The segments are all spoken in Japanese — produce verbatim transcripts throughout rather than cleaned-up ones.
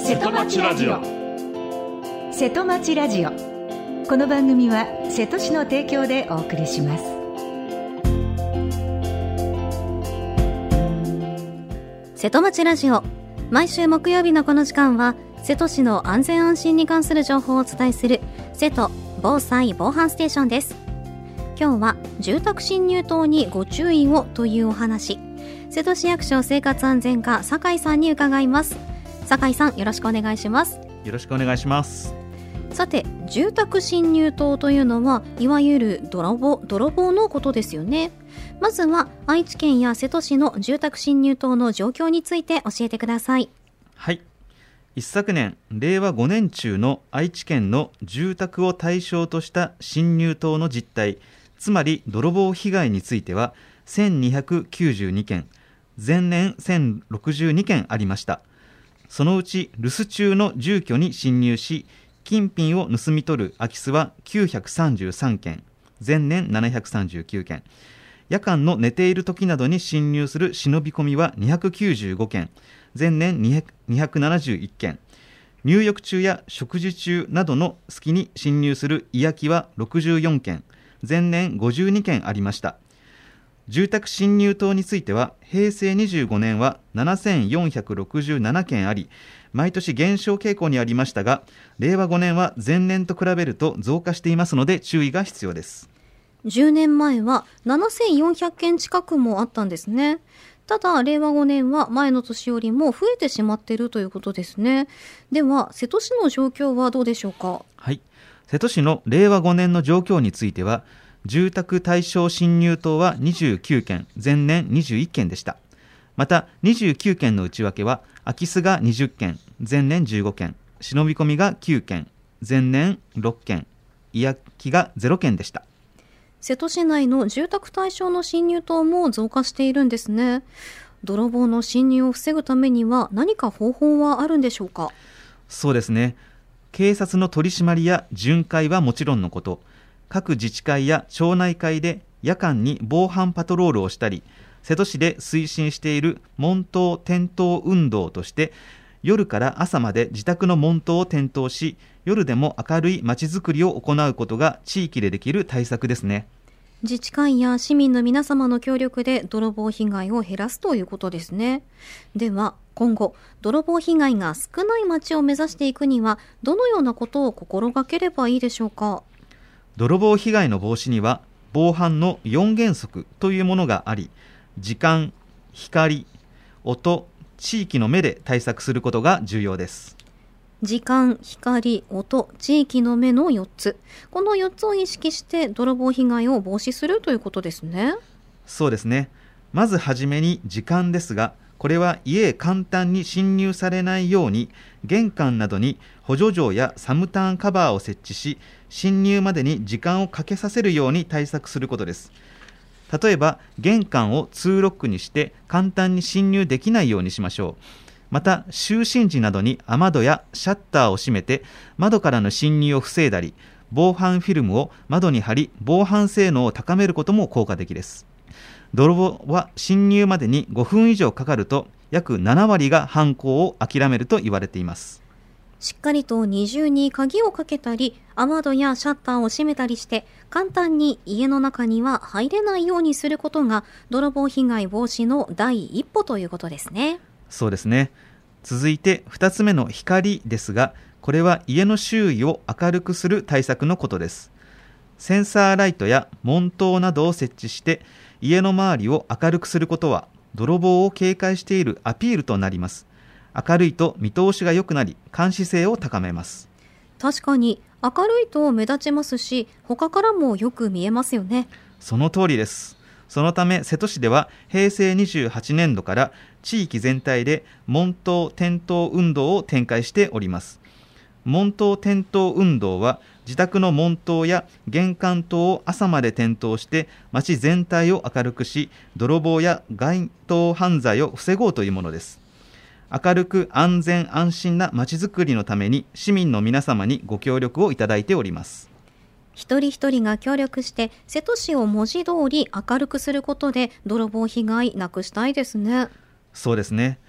瀬戸町ラジオ。瀬戸町ラジオ、この番組は瀬戸市の提供でお送りします。 瀬戸町ラジオ、毎週木曜日のこの時間は瀬戸市の安全安心に関する情報をお伝えする瀬戸防災防犯ステーションです。今日は住宅侵入等にご注意をというお話、瀬戸市役所生活安全課酒井さんに伺います。酒井さん、よろしくお願いします。 よろしくお願いします。 さて、住宅侵入等というのはいわゆる泥棒泥棒のことですよね。まずは愛知県や瀬戸市の住宅侵入等の状況について教えてください。 はい、一昨年れいわごねん中の愛知県の住宅を対象とした侵入等の実態、つまり泥棒被害についてはせんにひゃくきゅうじゅうにけん、前年せんろくじゅうにけんありました。そのうち留守中の住居に侵入し金品を盗み取る空き巣はきゅうひゃくさんじゅうさんけん、前年ななひゃくさんじゅうきゅうけん、夜間の寝ている時などに侵入する忍び込みはにひゃくきゅうじゅうごけん、前年にひゃくななじゅういっけん、入浴中や食事中などの隙に侵入する居空きはろくじゅうよんけん、前年ごじゅうにけんありました。住宅侵入等についてはへいせいにじゅうごねんはななせんよんひゃくろくじゅうななけんあり、毎年減少傾向にありましたが、れいわごねんは前年と比べると増加していますので注意が必要です。 じゅうねんまえはななせんよんひゃくけん近くもあったんですね。ただれいわごねんは前の年よりも増えてしまっているということですね。では瀬戸市の状況はどうでしょうか。 はい、瀬戸市のれいわごねんの状況については、住宅対象侵入等はにじゅうきゅうけん、前年にじゅういっけんでした。またにじゅうきゅうけんの内訳は空き巣がにじゅっけん、前年じゅうごけん、忍び込みがきゅうけん、前年ろっけん、居空きがゼロけんでした。 瀬戸市内の住宅対象の侵入等も増加しているんですね。泥棒の侵入を防ぐためには何か方法はあるんでしょうか。 そうですね、警察の取り締まりや巡回はもちろんのこと、各自治会や町内会で夜間に防犯パトロールをしたり、瀬戸市で推進している門頭点灯運動として夜から朝まで自宅の門頭を点灯し、夜でも明るい街づくりを行うことが地域でできる対策ですね。 自治会や市民の皆様の協力で泥棒被害を減らすということですね。では今後泥棒被害が少ない街を目指していくにはどのようなことを心がければいいでしょうか。 泥棒被害の防止には防犯のよんげんそくというものがあり、時間、光、音、地域の目で対策することが重要です。 時間、光、音、地域の目のよっつ、このよっつを意識して泥棒被害を防止するということですね。 そうですね。まずはじめに時間ですが、これは家へ簡単に侵入されないように玄関などに補助錠やサムターンカバーを設置し、侵入までに時間をかけさせるように対策することです。例えば玄関をツーロックにして簡単に侵入できないようにしましょう。また就寝時などに雨戸やシャッターを閉めて窓からの侵入を防いだり、防犯フィルムを窓に貼り防犯性能を高めることも効果的です。泥棒は侵入までにごふん以上かかると約ななわりが犯行を諦めると言われています。 しっかりと二重に鍵をかけたり雨戸やシャッターを閉めたりして簡単に家の中には入れないようにすることが泥棒被害防止の第一歩ということですね。 そうですね。続いてふたつめの光ですが、これは家の周囲を明るくする対策のことです。センサーライトや門灯などを設置して家の周りを明るくすることは泥棒を警戒しているアピールとなります。明るいと見通しが良くなり監視性を高めます。 確かに明るいと目立ちますし、他からもよく見えますよね。 その通りです。そのため瀬戸市ではへいせいにじゅうはちねんどから地域全体で門頭点灯運動を展開しております。門頭点灯運動は自宅の門頭や玄関灯を朝まで点灯して街全体を明るくし、泥棒や街頭犯罪を防ごうというものです。明るく安全安心な街づくりのために市民の皆様にご協力をいただいております。 一人一人が協力して瀬戸市を文字通り明るくすることで泥棒被害なくしたいですね。 そうですね。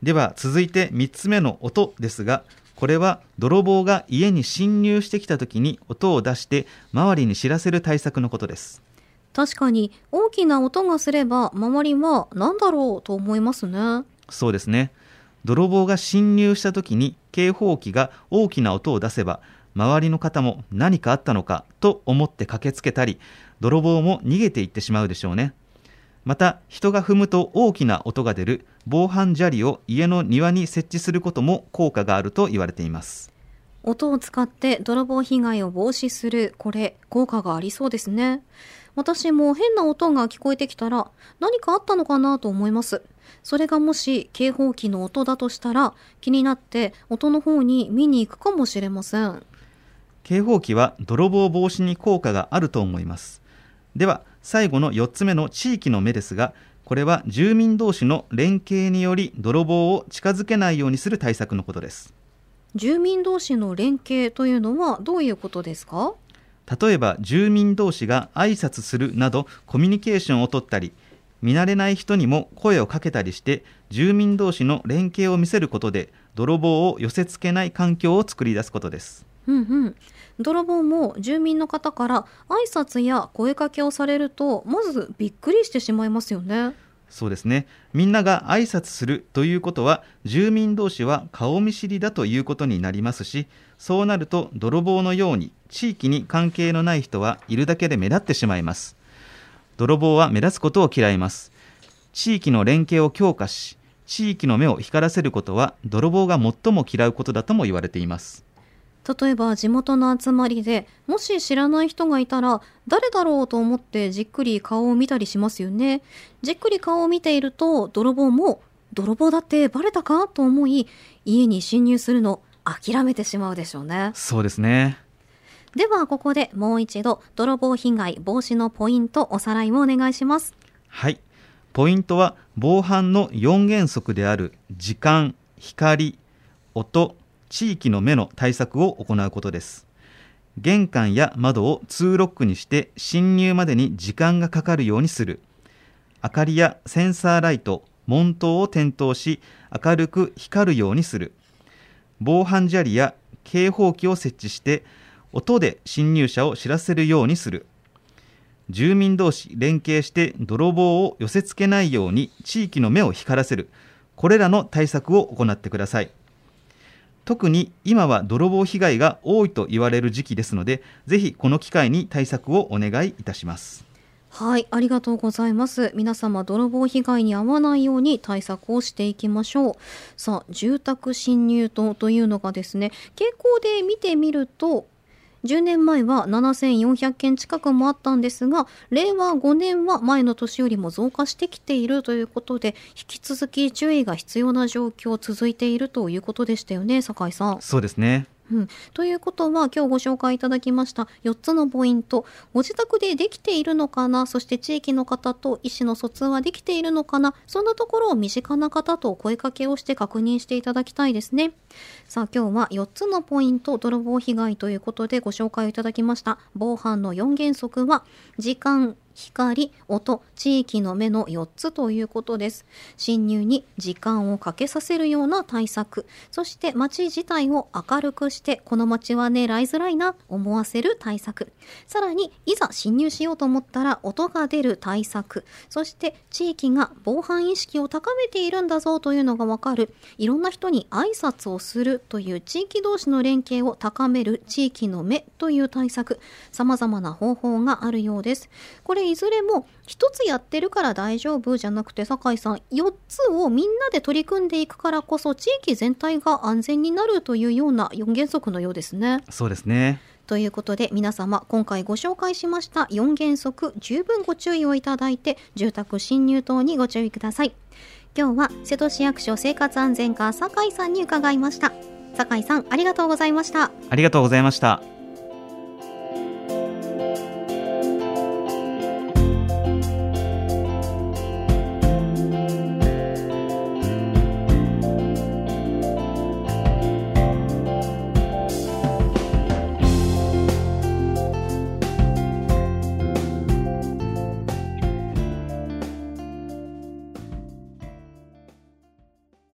では続いてみっつめの音ですが、これは泥棒が家に侵入してきた時に音を出して周りに知らせる対策のことです。 確かに大きな音がすれば周りは何だろうと思いますね。 そうですね。泥棒が侵入した時に警報器が大きな音を出せば、周りの方も何かあったのかと思って駆けつけたり、泥棒も逃げていってしまうでしょうね。また人が踏むと大きな音が出る防犯砂利を家の庭に設置することも効果があると言われています。 音を使って泥棒被害を防止する、これ効果がありそうですね。私も変な音が聞こえてきたら何かあったのかなと思います。それがもし警報器の音だとしたら気になって音の方に見に行くかもしれません。 警報器は泥棒防止に効果があると思います。では最後のよっつめの地域の目ですが、これは住民同士の連携により泥棒を近づけないようにする対策のことです。 住民同士の連携というのはどういうことですか？ 例えば住民同士が挨拶するなどコミュニケーションを取ったり、見慣れない人にも声をかけたりして住民同士の連携を見せることで泥棒を寄せ付けない環境を作り出すことです。 うんうん。泥棒も住民の方から挨拶や声かけをされるとまずびっくりしてしまいますよね。 そうですね。みんなが挨拶するということは住民同士は顔見知りだということになりますし、そうなると泥棒のように地域に関係のない人はいるだけで目立ってしまいます。泥棒は目立つことを嫌います。地域の連携を強化し、地域の目を光らせることは泥棒が最も嫌うことだとも言われています。 例えば地元の集まりでもし知らない人がいたら誰だろうと思ってじっくり顔を見たりしますよね。じっくり顔を見ていると泥棒も泥棒だってバレたかと思い家に侵入するの諦めてしまうでしょうね。 そうですね。 ではここでもう一度泥棒被害防止のポイントおさらいをお願いします。 はい。ポイントは防犯のよん原則である時間、光、音、地域の目の対策を行うことです。玄関や窓をツーロックにして侵入までに時間がかかるようにする。明かりやセンサーライト、門灯を点灯し明るく光るようにする。防犯砂利や警報器を設置して音で侵入者を知らせるようにする。住民同士連携して泥棒を寄せ付けないように地域の目を光らせる。これらの対策を行ってください。特に今は泥棒被害が多いと言われる時期ですので、ぜひこの機会に対策をお願いいたします。 はい、ありがとうございます。皆様泥棒被害に遭わないように対策をしていきましょう。さあ、住宅侵入とというのがですね、傾向で見てみるとじゅうねんまえはななせんよんひゃっけん近くもあったんですが、れいわごねんは前の年よりも増加してきているということで、引き続き注意が必要な状況続いているということでしたよね、酒井さん。 そうですね。 うん、ということは今日ご紹介いただきましたよっつのポイント、ご自宅でできているのかな、そして地域の方と意思の疎通はできているのかな、そんなところを身近な方と声かけをして確認していただきたいですね。さあ今日はよっつのポイント泥棒被害ということでご紹介いただきました。防犯のよん原則は時間、光、音、地域の目のよっつということです。侵入に時間をかけさせるような対策、そして街自体を明るくしてこの街は狙いづらいな思わせる対策、さらにいざ侵入しようと思ったら音が出る対策、そして地域が防犯意識を高めているんだぞというのがわかる、いろんな人に挨拶をするという地域同士の連携を高める地域の目という対策、様々な方法があるようです。これいずれも一つやってるから大丈夫じゃなくて、酒井さん、よっつをみんなで取り組んでいくからこそ地域全体が安全になるというようなよん原則のようですね。 そうですね。 ということで皆様、今回ご紹介しましたよん原則、十分ご注意をいただいて住宅侵入等にご注意ください。今日は瀬戸市役所生活安全課酒井さんに伺いました。酒井さん、ありがとうございました。 ありがとうございました。